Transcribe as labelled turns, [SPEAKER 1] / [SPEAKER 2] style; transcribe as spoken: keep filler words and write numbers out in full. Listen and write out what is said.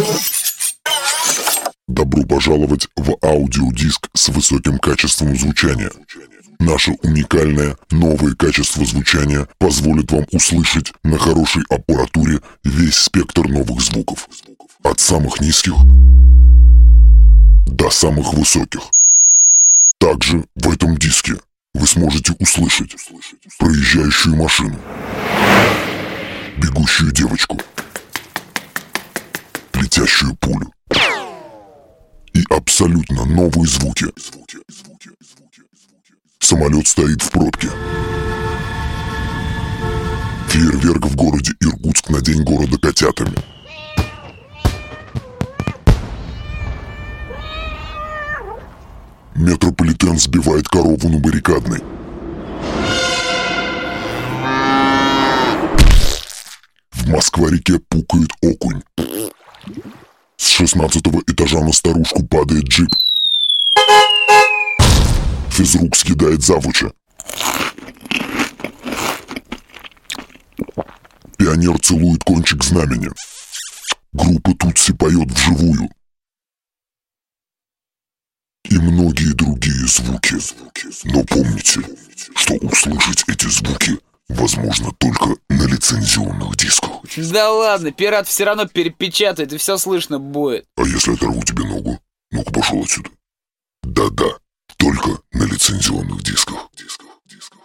[SPEAKER 1] Добро пожаловать в аудиодиск с высоким качеством звучания. Наше уникальное новое качество звучания позволит вам услышать на хорошей аппаратуре весь спектр новых звуков. От самых низких до самых высоких. Также в этом диске вы сможете услышать проезжающую машину, бегущую девочку, летящую пулю и абсолютно новые звуки. Самолет стоит в пробке. Фейерверк в городе Иркутск на день города котятами. Метрополитен сбивает корову на баррикадной. В Москва-реке пукает окунь. С шестнадцатого этажа на старушку падает джип. Физрук скидает завуча. Пионер целует кончик знамени. Группа Тутси поет вживую. И многие другие звуки. Но помните, что услышать эти звуки возможно только на лицензионных дисках.
[SPEAKER 2] Да ладно, пират все равно перепечатает, и все слышно будет.
[SPEAKER 1] А если оторву тебе ногу? Ну-ка пошел отсюда. Да-да, только на лицензионных дисках. Дисках, дисках.